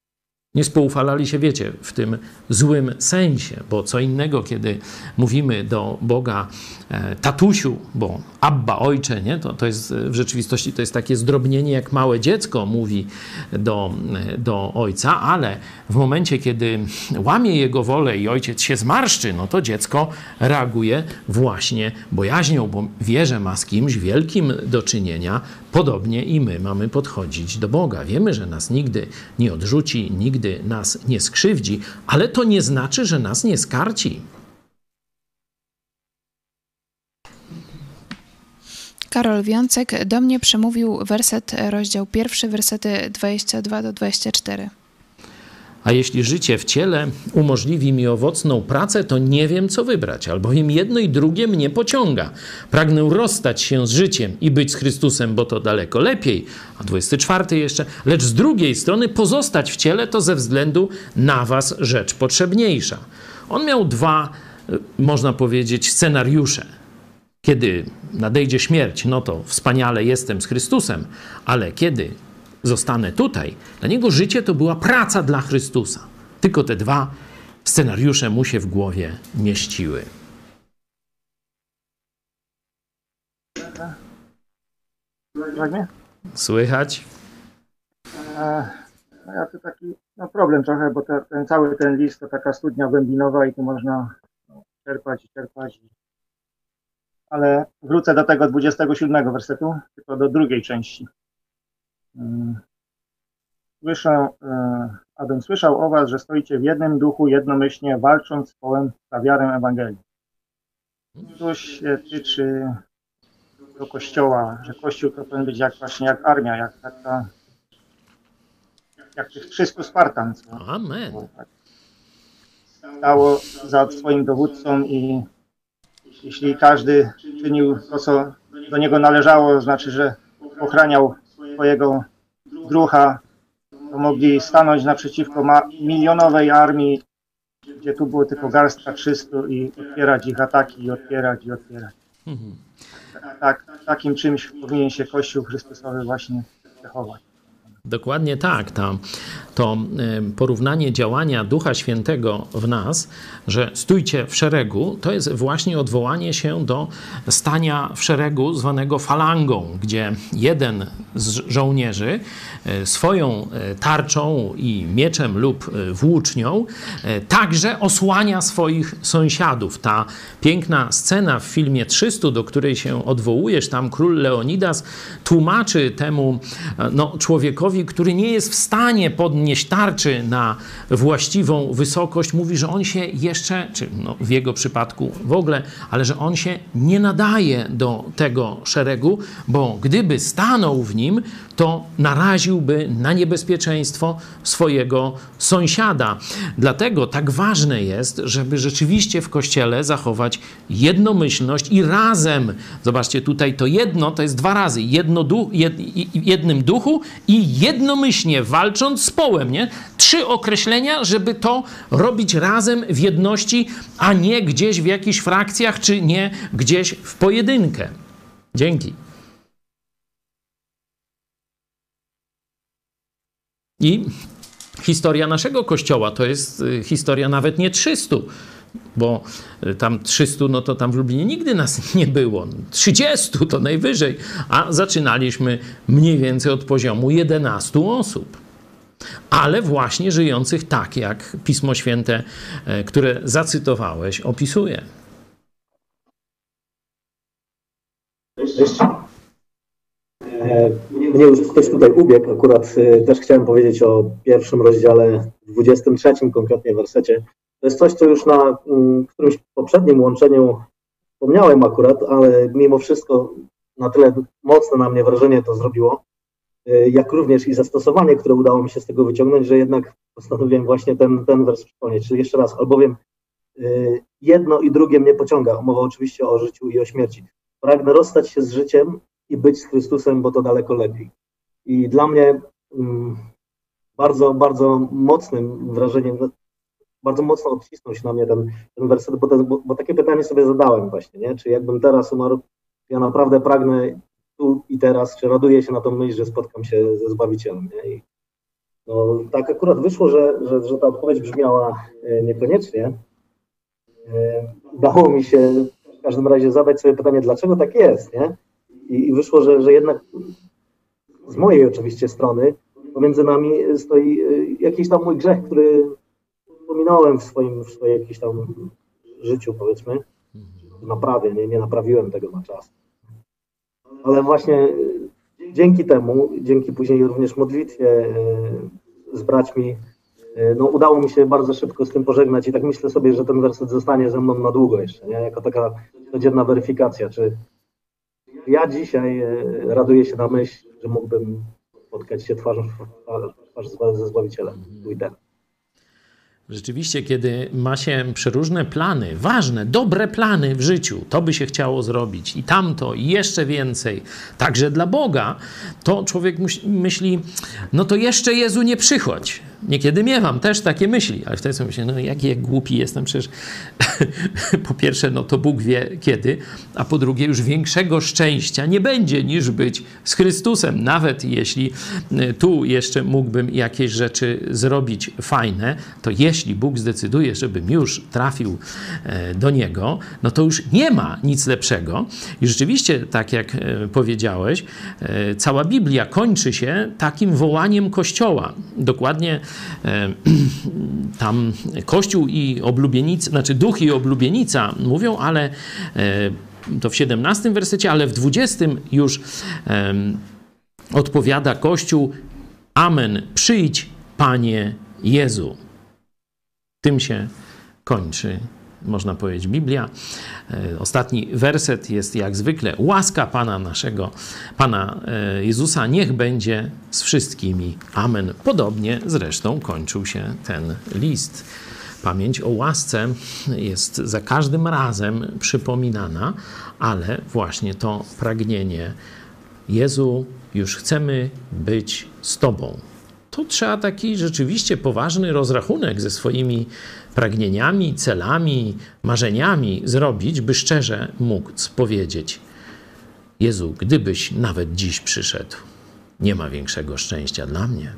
Nie spoufalali się, wiecie, w tym złym sensie, bo co innego, kiedy mówimy do Boga tatusiu, bo Abba, ojcze, nie? To jest w rzeczywistości to jest takie zdrobnienie, jak małe dziecko mówi do ojca, ale w momencie, kiedy łamie jego wolę i ojciec się zmarszczy, no to dziecko reaguje właśnie bojaźnią, bo wie, że ma z kimś wielkim do czynienia. Podobnie i my mamy podchodzić do Boga. Wiemy, że nas nigdy nie odrzuci, nigdy nas nie skrzywdzi, ale to nie znaczy, że nas nie skarci. Karol Wiącek do mnie przemówił rozdział 1, wersety 22-24. A jeśli życie w ciele umożliwi mi owocną pracę, to nie wiem, co wybrać, albowiem jedno i drugie mnie pociąga. Pragnę rozstać się z życiem i być z Chrystusem, bo to daleko lepiej. A 24 jeszcze. Lecz z drugiej strony pozostać w ciele to ze względu na was rzecz potrzebniejsza. On miał dwa, można powiedzieć, scenariusze. Kiedy nadejdzie śmierć, no to wspaniale jestem z Chrystusem, ale kiedy zostanę tutaj, dla niego życie to była praca dla Chrystusa. Tylko te dwa scenariusze mu się w głowie mieściły. Słychać mnie? Słychać? Ja tu taki problem trochę, bo cały ten list to taka studnia głębinowa i tu można czerpać. Ale wrócę do tego 27 wersetu, tylko do drugiej części. Abym słyszał o was, że stoicie w jednym duchu, jednomyślnie, walcząc z połem za wiarę Ewangelii. To się tyczy do Kościoła, że Kościół to powinien być właśnie jak armia, jak tych 300 Spartan. Amen. Stało za swoim dowódcą i jeśli każdy czynił to, co do niego należało, znaczy, że ochraniał swojego druha, to mogli stanąć naprzeciwko milionowej armii, gdzie tu było tylko garstka 300 i odpierać ich ataki i odpierać. Takim czymś powinien się Kościół Chrystusowy właśnie zachować. Dokładnie tak. To porównanie działania Ducha Świętego w nas, że stójcie w szeregu, to jest właśnie odwołanie się do stania w szeregu zwanego falangą, gdzie jeden z żołnierzy swoją tarczą i mieczem lub włócznią także osłania swoich sąsiadów. Ta piękna scena w filmie 300, do której się odwołujesz, tam król Leonidas tłumaczy temu człowiekowi, który nie jest w stanie podnieść tarczy na właściwą wysokość, mówi, że on się jeszcze, czy w jego przypadku w ogóle, ale że on się nie nadaje do tego szeregu, bo gdyby stanął w nim, to naraziłby na niebezpieczeństwo swojego sąsiada. Dlatego tak ważne jest, żeby rzeczywiście w Kościele zachować jednomyślność i razem, zobaczcie tutaj to jedno, to jest dwa razy, jednym duchu i jednomyślnie walcząc z połem, nie? 3 określenia, żeby to robić razem w jedności, a nie gdzieś w jakichś frakcjach, czy nie gdzieś w pojedynkę. Dzięki. I historia naszego Kościoła to jest historia nawet nie 300, bo tam 300, no to tam w Lublinie nigdy nas nie było. 30 to najwyżej, a zaczynaliśmy mniej więcej od poziomu 11 osób. Ale właśnie żyjących tak, jak Pismo Święte, które zacytowałeś, opisuje. Mnie już ktoś tutaj ubiegł, akurat też chciałem powiedzieć o pierwszym rozdziale, 23 konkretnie wersecie. To jest coś, co już na którymś poprzednim łączeniu wspomniałem akurat, ale mimo wszystko na tyle mocne na mnie wrażenie to zrobiło, jak również i zastosowanie, które udało mi się z tego wyciągnąć, że jednak postanowiłem właśnie ten wers przypomnieć. Czyli jeszcze raz, albowiem jedno i drugie mnie pociąga. Mowa oczywiście o życiu i o śmierci. Pragnę rozstać się z życiem i być z Chrystusem, bo to daleko lepiej. I dla mnie bardzo, bardzo mocnym wrażeniem, bardzo mocno odcisnął się na mnie ten werset, bo takie pytanie sobie zadałem właśnie, nie? Czy jakbym teraz umarł, ja naprawdę pragnę tu i teraz, czy raduję się na tą myśl, że spotkam się ze Zbawicielem, nie? I No, tak akurat wyszło, że ta odpowiedź brzmiała niekoniecznie. Udało mi się w każdym razie zadać sobie pytanie, dlaczego tak jest, nie? I wyszło, że jednak z mojej oczywiście strony pomiędzy nami stoi jakiś tam mój grzech, który pominąłem w swoim jakimś tam życiu, powiedzmy, naprawie, nie naprawiłem tego na czas. Ale właśnie dzięki temu, dzięki później również modlitwie z braćmi, no udało mi się bardzo szybko z tym pożegnać i tak myślę sobie, że ten werset zostanie ze mną na długo jeszcze, nie? Jako taka codzienna weryfikacja, czy ja dzisiaj raduję się na myśl, że mógłbym spotkać się twarzą w twarz ze Zbawicielem tu i teraz. Rzeczywiście, kiedy ma się przeróżne plany, ważne, dobre plany w życiu, to by się chciało zrobić i tamto, i jeszcze więcej, także dla Boga, to człowiek myśli, no to jeszcze Jezu nie przychodź. Niekiedy miewam też takie myśli, ale wtedy sobie myślę, no jaki głupi jestem, przecież po pierwsze, no to Bóg wie kiedy, a po drugie już większego szczęścia nie będzie niż być z Chrystusem, nawet jeśli tu jeszcze mógłbym jakieś rzeczy zrobić fajne, to jeśli Bóg zdecyduje, żebym już trafił do Niego, no to już nie ma nic lepszego. I rzeczywiście, tak jak powiedziałeś, cała Biblia kończy się takim wołaniem Kościoła. Dokładnie tam Kościół i oblubienica, znaczy duch i oblubienica mówią, ale to w 17 wersecie, ale w 20 już odpowiada Kościół: Amen, przyjdź, Panie Jezu. Tym się kończy, można powiedzieć, Biblia. Ostatni werset jest jak zwykle: łaska Pana naszego, Pana Jezusa, niech będzie z wszystkimi. Amen. Podobnie zresztą kończył się ten list. Pamięć o łasce jest za każdym razem przypominana, ale właśnie to pragnienie: Jezu, już chcemy być z Tobą. To trzeba taki rzeczywiście poważny rozrachunek ze swoimi pragnieniami, celami, marzeniami zrobić, by szczerze móc powiedzieć: Jezu, gdybyś nawet dziś przyszedł, nie ma większego szczęścia dla mnie.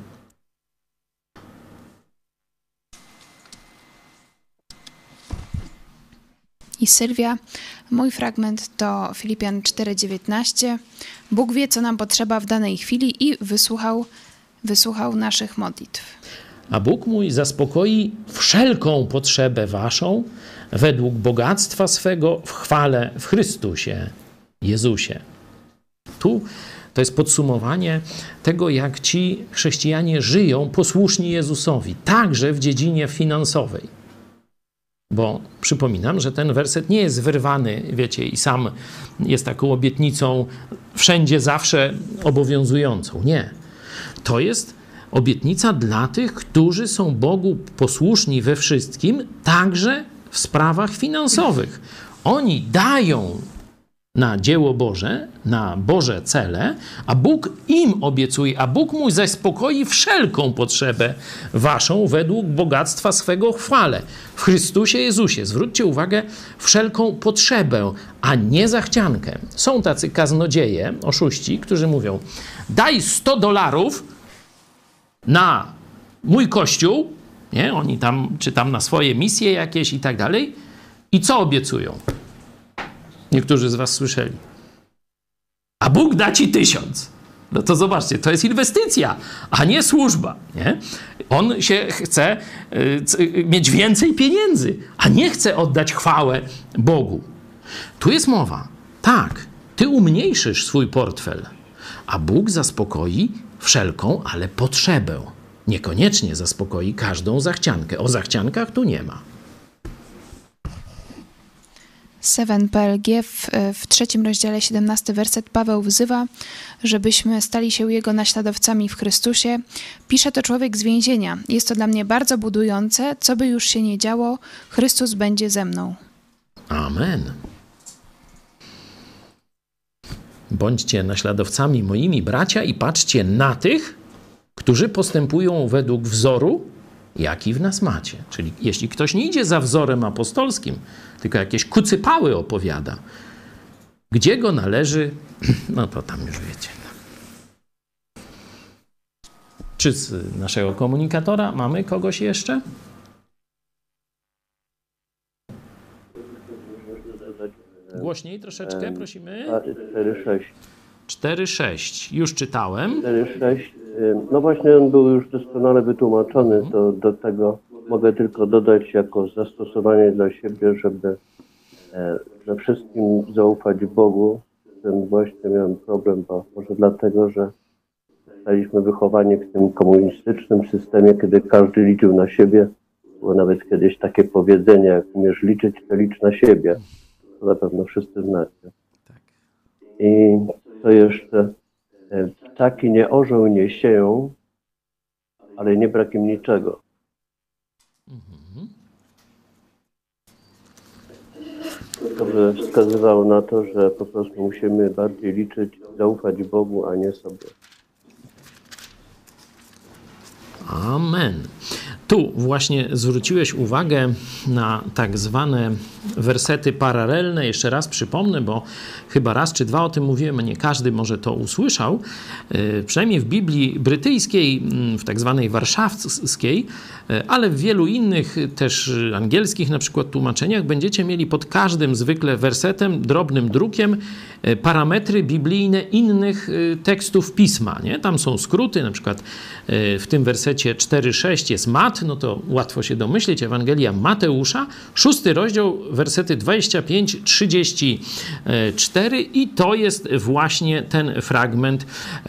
I Sylwia, mój fragment to Filipian 4:19. Bóg wie, co nam potrzeba w danej chwili i wysłuchał naszych modlitw. A Bóg mój zaspokoi wszelką potrzebę waszą według bogactwa swego w chwale w Chrystusie Jezusie. Tu to jest podsumowanie tego, jak ci chrześcijanie żyją posłuszni Jezusowi, także w dziedzinie finansowej. Bo przypominam, że ten werset nie jest wyrwany, wiecie, i sam jest taką obietnicą wszędzie, zawsze obowiązującą. Nie. To jest obietnica dla tych, którzy są Bogu posłuszni we wszystkim, także w sprawach finansowych. Oni dają na dzieło Boże, na Boże cele, a Bóg im obiecuje, a Bóg mój zaspokoi wszelką potrzebę waszą według bogactwa swego chwale w Chrystusie Jezusie. Zwróćcie uwagę, wszelką potrzebę, a nie zachciankę. Są tacy kaznodzieje, oszuści, którzy mówią: daj $100 na mój kościół, nie? Oni tam, czy tam na swoje misje jakieś i tak dalej. I co obiecują? Niektórzy z was słyszeli: a Bóg da ci 1000. No to zobaczcie, to jest inwestycja, a nie służba, nie? On się chce mieć więcej pieniędzy, a nie chce oddać chwałę Bogu. Tu jest mowa: tak, ty umniejszysz swój portfel, a Bóg zaspokoi wszelką, ale potrzebę. Niekoniecznie zaspokoi każdą zachciankę. O zachciankach tu nie ma. 7PLG w 3 rozdziale 17 werset Paweł wzywa, żebyśmy stali się Jego naśladowcami w Chrystusie. Pisze to człowiek z więzienia. Jest to dla mnie bardzo budujące. Co by już się nie działo, Chrystus będzie ze mną. Amen. Bądźcie naśladowcami moimi, bracia, i patrzcie na tych, którzy postępują według wzoru, jaki w nas macie. Czyli jeśli ktoś nie idzie za wzorem apostolskim, tylko jakieś kucypały opowiada, gdzie go należy, no to tam już wiecie. czy z naszego komunikatora mamy kogoś jeszcze? Głośniej troszeczkę, prosimy. 4,6. 4,6. Już czytałem. 4,6. No właśnie on był już doskonale wytłumaczony, to do tego mogę tylko dodać jako zastosowanie dla siebie, żeby przede wszystkim zaufać Bogu. Z tym właśnie miałem problem, bo może dlatego, że zostaliśmy wychowani w tym komunistycznym systemie, kiedy każdy liczył na siebie. Było nawet kiedyś takie powiedzenie, jak umiesz liczyć, to licz na siebie. To na pewno wszyscy znacie. I co jeszcze? Ptaki nie orzą, nie sieją, ale nie brak im niczego. To by wskazywało na to, że po prostu musimy bardziej liczyć, zaufać Bogu, a nie sobie. Amen. Tu właśnie zwróciłeś uwagę na tak zwane wersety paralelne. Jeszcze raz przypomnę, bo chyba raz czy dwa o tym mówiłem, a nie każdy może to usłyszał. Przynajmniej w Biblii brytyjskiej, w tak zwanej warszawskiej, ale w wielu innych też angielskich na przykład tłumaczeniach będziecie mieli pod każdym zwykle wersetem, drobnym drukiem parametry biblijne innych tekstów Pisma. Nie? Tam są skróty, na przykład w tym wersecie 4,6 jest Mat, no to łatwo się domyśleć, Ewangelia Mateusza, 6 rozdział, wersety 25-34 i to jest właśnie ten fragment,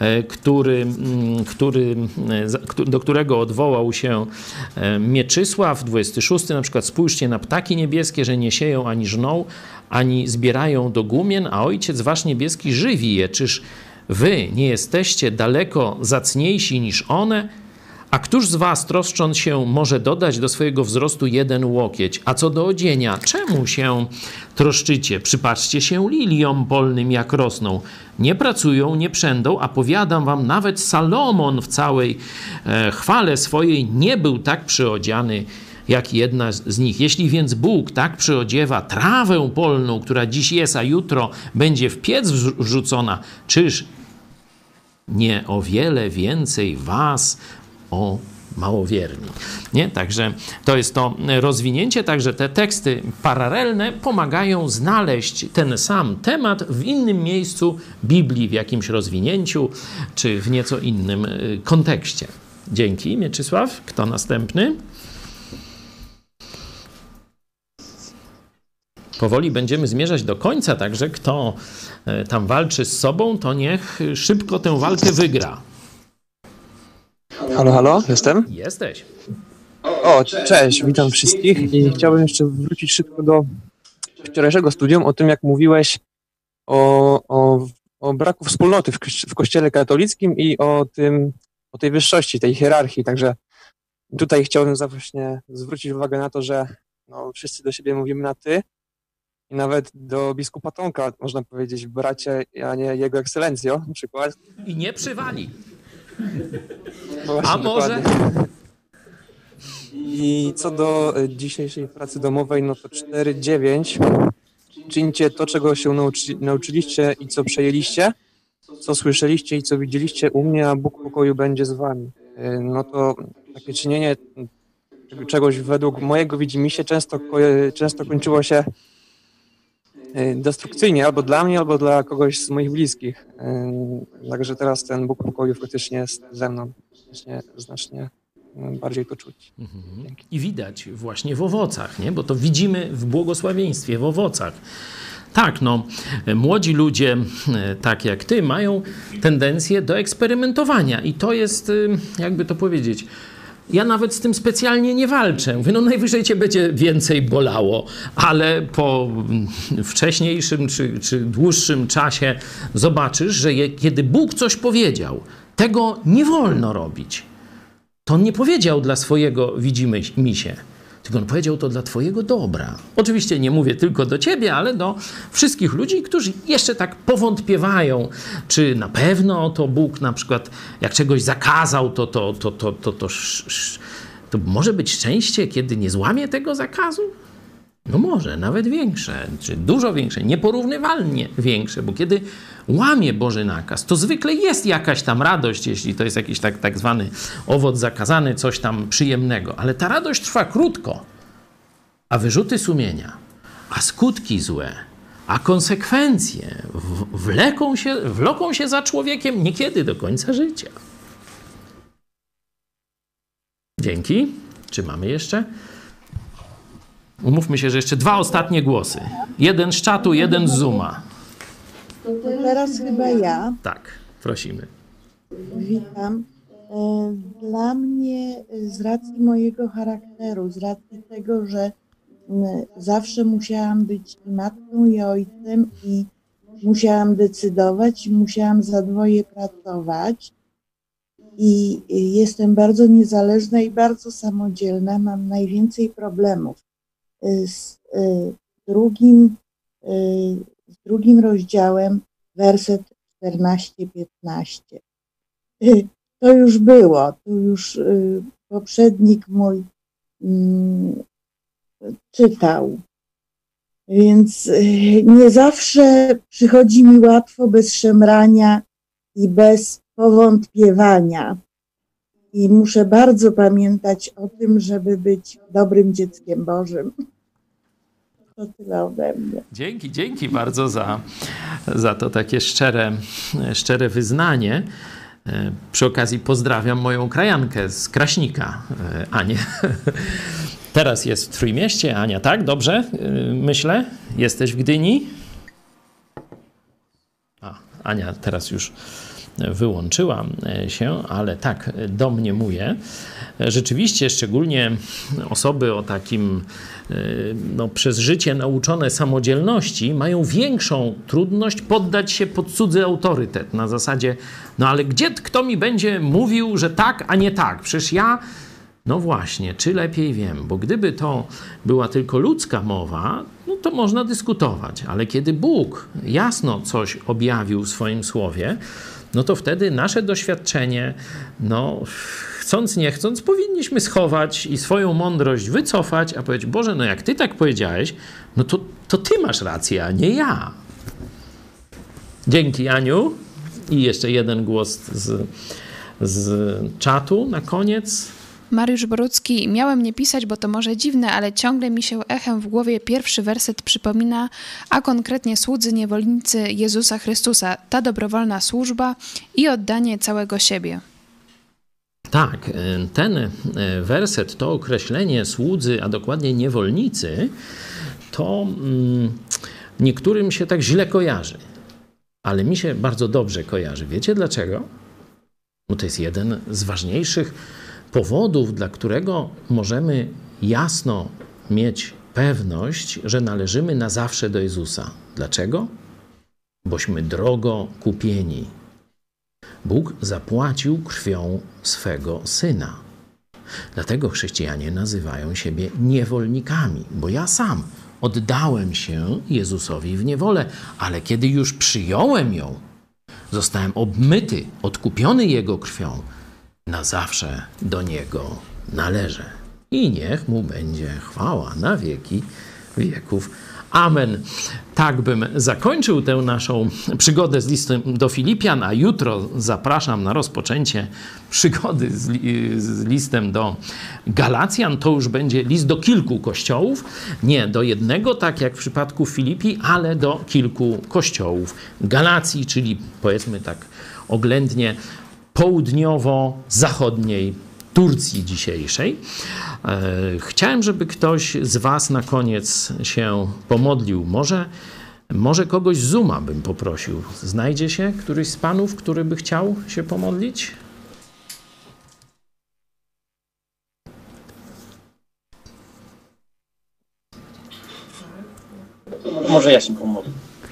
do którego odwołał się Mieczysław, 26, na przykład spójrzcie na ptaki niebieskie, że nie sieją ani żną, ani zbierają do gumien, a Ojciec wasz niebieski żywi je. Czyż wy nie jesteście daleko zacniejsi niż one? A któż z was, troszcząc się, może dodać do swojego wzrostu 1 łokieć? A co do odzienia, czemu się troszczycie? Przypatrzcie się liliom polnym, jak rosną. Nie pracują, nie przędą, a powiadam wam, nawet Salomon w całej chwale swojej nie był tak przyodziany jak jedna z nich. Jeśli więc Bóg tak przyodziewa trawę polną, która dziś jest, a jutro będzie w piec wrzucona, czyż nie o wiele więcej was, o małowierni. Nie? Także to jest to rozwinięcie, także te teksty paralelne pomagają znaleźć ten sam temat w innym miejscu Biblii, w jakimś rozwinięciu, czy w nieco innym kontekście. Dzięki, Mieczysław. Kto następny? Powoli będziemy zmierzać do końca, także kto tam walczy z sobą, to niech szybko tę walkę wygra. Halo, halo, jestem? Jesteś. O, cześć, witam wszystkich i chciałbym jeszcze wrócić szybko do wczorajszego studium o tym, jak mówiłeś o braku wspólnoty w Kościele katolickim i o tej wyższości, tej hierarchii, także tutaj chciałbym właśnie zwrócić uwagę na to, że no, wszyscy do siebie mówimy na ty i nawet do biskupa Tomka można powiedzieć bracie, a nie jego ekscelencjo na przykład. I nie przywali. Właśnie, a może? Dokładnie. I co do dzisiejszej pracy domowej, no to 4.9. Czyńcie to, czego się nauczyliście i co przejęliście, co słyszeliście i co widzieliście u mnie, a Bóg pokoju będzie z wami. No to takie czynienie czegoś według mojego widzimisię często kończyło się destrukcyjnie, albo dla mnie, albo dla kogoś z moich bliskich. Także teraz ten Bóg pokoju faktycznie jest ze mną. Znacznie bardziej to czuć. I widać właśnie w owocach, nie? Bo to widzimy w błogosławieństwie, w owocach. Tak, no, młodzi ludzie, tak jak ty, mają tendencję do eksperymentowania i to jest, jakby to powiedzieć, ja nawet z tym specjalnie nie walczę. Mówię, no najwyżej cię będzie więcej bolało, ale po wcześniejszym czy dłuższym czasie zobaczysz, że kiedy Bóg coś powiedział, tego nie wolno robić. To on nie powiedział dla swojego widzimisię, tylko on powiedział to dla twojego dobra. Oczywiście nie mówię tylko do ciebie, ale do wszystkich ludzi, którzy jeszcze tak powątpiewają, czy na pewno to Bóg na przykład jak czegoś zakazał, to może być szczęście, kiedy nie złamie tego zakazu? No może, nawet większe, czy dużo większe, nieporównywalnie większe, bo kiedy łamie Boży nakaz, to zwykle jest jakaś tam radość, jeśli to jest jakiś tak zwany owoc zakazany, coś tam przyjemnego. Ale ta radość trwa krótko, a wyrzuty sumienia, a skutki złe, a konsekwencje wloką się za człowiekiem niekiedy do końca życia. Dzięki. Czy mamy jeszcze? Umówmy się, że jeszcze 2 ostatnie głosy. Jeden z czatu, jeden z Zooma. To teraz chyba ja. Tak, prosimy. Witam. Dla mnie z racji mojego charakteru, z racji tego, że zawsze musiałam być i matką, i ojcem, i musiałam decydować, i musiałam za dwoje pracować. I jestem bardzo niezależna i bardzo samodzielna. Mam najwięcej problemów z drugim rozdziałem, werset 14-15. To już było, to już poprzednik mój czytał. Więc nie zawsze przychodzi mi łatwo bez szemrania i bez powątpiewania. I muszę bardzo pamiętać o tym, żeby być dobrym dzieckiem Bożym. To tyle ode mnie. Dzięki bardzo za to takie szczere wyznanie. Przy okazji pozdrawiam moją krajankę z Kraśnika, Anię. Teraz jest w Trójmieście. Ania, tak? Dobrze? Myślę? Jesteś w Gdyni? Ania teraz już wyłączyła się, ale tak domniemuje. Rzeczywiście, szczególnie osoby o takim przez życie nauczone samodzielności mają większą trudność poddać się pod cudzy autorytet. Na zasadzie, ale kto mi będzie mówił, że tak, a nie tak? Przecież ja... No właśnie, czy lepiej wiem, bo gdyby to była tylko ludzka mowa, to można dyskutować, ale kiedy Bóg jasno coś objawił w swoim słowie, to wtedy nasze doświadczenie, chcąc nie chcąc, powinniśmy schować i swoją mądrość wycofać, a powiedzieć, Boże, jak Ty tak powiedziałeś, to Ty masz rację, a nie ja. Dzięki, Aniu. I jeszcze jeden głos z czatu na koniec. Mariusz Borucki, miałem nie pisać, bo to może dziwne, ale ciągle mi się echem w głowie pierwszy werset przypomina, a konkretnie słudzy niewolnicy Jezusa Chrystusa, ta dobrowolna służba i oddanie całego siebie. Tak, ten werset, to określenie słudzy, a dokładnie niewolnicy, to niektórym się tak źle kojarzy, ale mi się bardzo dobrze kojarzy. Wiecie dlaczego? Bo to jest jeden z ważniejszych powodów, dla którego możemy jasno mieć pewność, że należymy na zawsze do Jezusa. Dlaczego? Bośmy drogo kupieni. Bóg zapłacił krwią swego Syna. Dlatego chrześcijanie nazywają siebie niewolnikami, bo ja sam oddałem się Jezusowi w niewolę, ale kiedy już przyjąłem ją, zostałem obmyty, odkupiony Jego krwią, na zawsze do Niego należę. I niech Mu będzie chwała na wieki wieków. Amen. Tak bym zakończył tę naszą przygodę z listem do Filipian, a jutro zapraszam na rozpoczęcie przygody z listem do Galacjan. To już będzie list do kilku kościołów, nie do jednego, tak jak w przypadku Filipi, ale do kilku kościołów Galacji, czyli powiedzmy tak oględnie południowo-zachodniej Turcji dzisiejszej. Chciałem, żeby ktoś z was na koniec się pomodlił. Może kogoś z Zooma bym poprosił. Znajdzie się któryś z panów, który by chciał się pomodlić? Może ja się pomodlę.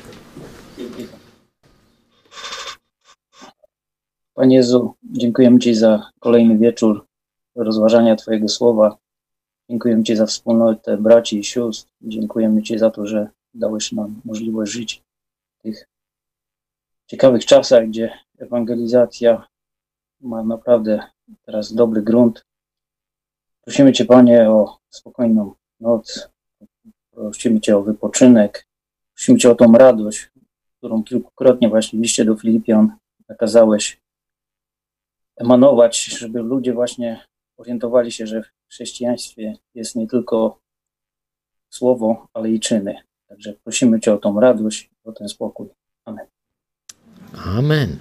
Panie Jezu, dziękujemy Ci za kolejny wieczór rozważania Twojego słowa. Dziękujemy Ci za wspólnotę braci i sióstr. Dziękujemy Ci za to, że dałeś nam możliwość żyć w tych ciekawych czasach, gdzie ewangelizacja ma naprawdę teraz dobry grunt. Prosimy Cię, Panie, o spokojną noc. Prosimy Cię o wypoczynek. Prosimy Cię o tą radość, którą kilkukrotnie właśnie w liście do Filipian nakazałeś emanować, żeby ludzie właśnie orientowali się, że w chrześcijaństwie jest nie tylko słowo, ale i czyny. Także prosimy Cię o tą radość, o ten spokój. Amen. Amen.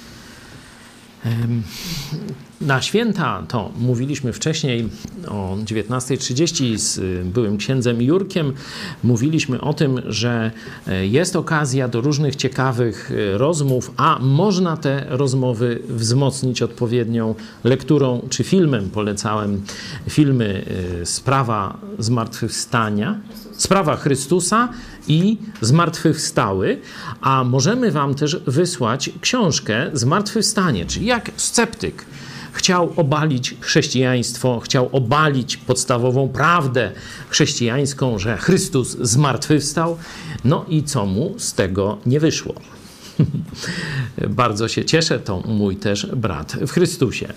Na święta, to mówiliśmy wcześniej o 19:30 z byłym księdzem Jurkiem, mówiliśmy o tym, że jest okazja do różnych ciekawych rozmów, a można te rozmowy wzmocnić odpowiednią lekturą czy filmem. Polecałem filmy Sprawa Chrystusa i Zmartwychwstały, a możemy wam też wysłać książkę Zmartwychwstanie, czyli jak sceptyk chciał obalić chrześcijaństwo, chciał obalić podstawową prawdę chrześcijańską, że Chrystus zmartwychwstał, no i co mu z tego nie wyszło. Bardzo się cieszę, to mój też brat w Chrystusie.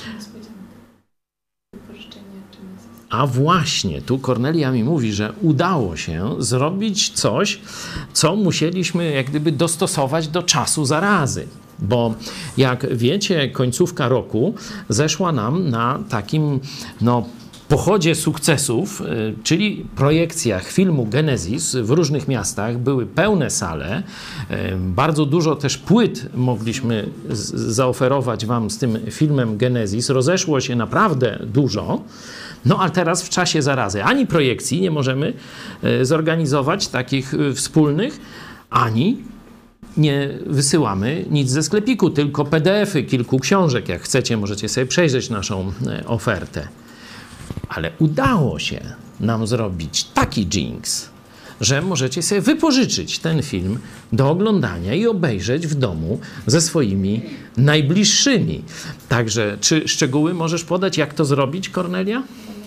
A właśnie, tu Kornelia mi mówi, że udało się zrobić coś, co musieliśmy jak gdyby dostosować do czasu zarazy. Bo jak wiecie, końcówka roku zeszła nam na takim pochodzie sukcesów, czyli projekcjach filmu Genesis w różnych miastach. Były pełne sale, bardzo dużo też płyt mogliśmy zaoferować wam z tym filmem Genesis. Rozeszło się naprawdę dużo. No a teraz w czasie zarazy ani projekcji nie możemy zorganizować takich wspólnych, ani nie wysyłamy nic ze sklepiku, tylko PDF-y kilku książek. Jak chcecie, możecie sobie przejrzeć naszą ofertę. Ale udało się nam zrobić taki dżinks, że możecie sobie wypożyczyć ten film do oglądania i obejrzeć w domu ze swoimi najbliższymi. Także, czy szczegóły możesz podać, jak to zrobić, Kornelia?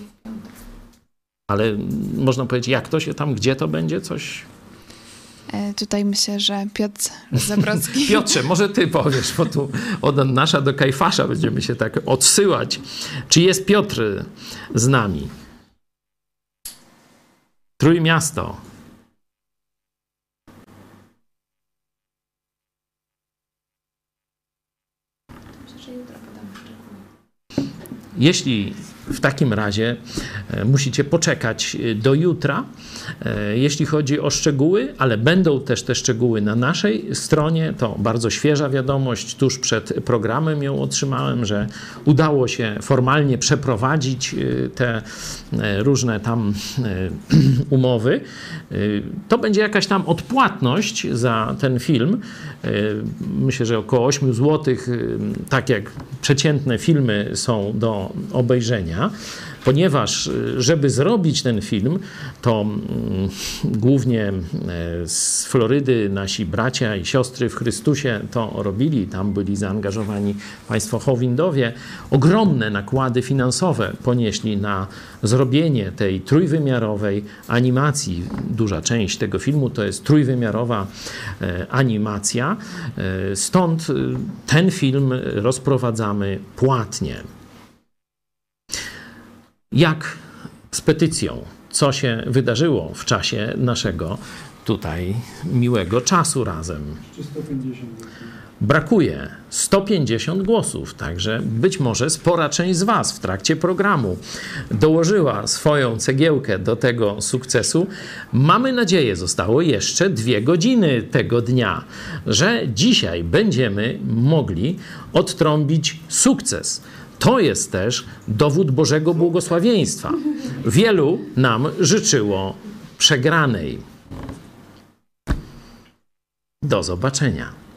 Ale można powiedzieć, jak to się tam, gdzie to będzie, coś? Tutaj myślę, że Piotr Zabrocki. Piotrze, może ty powiesz, bo tu od Annasza do Kajfasza będziemy się tak odsyłać. Czy jest Piotr z nami? Trójmiasto. Jeśli w takim razie musicie poczekać do jutra, jeśli chodzi o szczegóły, ale będą też te szczegóły na naszej stronie. To bardzo świeża wiadomość. Tuż przed programem ją otrzymałem, że udało się formalnie przeprowadzić te różne tam umowy. To będzie jakaś tam odpłatność za ten film. Myślę, że około 8 zł, tak jak przeciętne filmy są do obejrzenia. Ponieważ, żeby zrobić ten film, to głównie z Florydy nasi bracia i siostry w Chrystusie to robili. Tam byli zaangażowani państwo Howindowie. Ogromne nakłady finansowe ponieśli na zrobienie tej trójwymiarowej animacji. Duża część tego filmu to jest trójwymiarowa animacja. Stąd ten film rozprowadzamy płatnie. Jak z petycją? Co się wydarzyło w czasie naszego tutaj miłego czasu razem? 150. Brakuje 150 głosów, także być może spora część z was w trakcie programu dołożyła swoją cegiełkę do tego sukcesu. Mamy nadzieję, zostało jeszcze 2 godziny tego dnia, że dzisiaj będziemy mogli odtrąbić sukces. To jest też dowód Bożego błogosławieństwa. Wielu nam życzyło przegranej. Do zobaczenia.